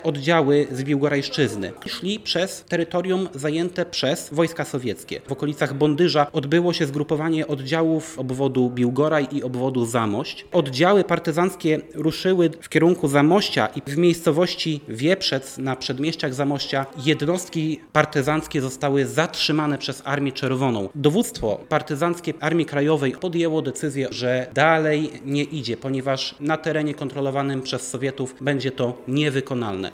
oddziały z Biłgorajszczyzny. Szli przez terytorium zajęte przez wojska sowieckie. W okolicach Bondyża odbyło się zgrupowanie oddziałów obwodu Biłgoraj i obwodu Zamość. Oddziały partyzanckie ruszyły w kierunku Zamościa i w miejscowości Wieprzec na przedmieściach Zamościa jednostki partyzanckie zostały zatrzymane przez Armię Czerwoną. Dowództwo partyzanckie Armii Krajowej podjęło decyzję, że dalej nie idzie, ponieważ na terenie kontrolowanym przez Sowietów będzie to niewykonalne.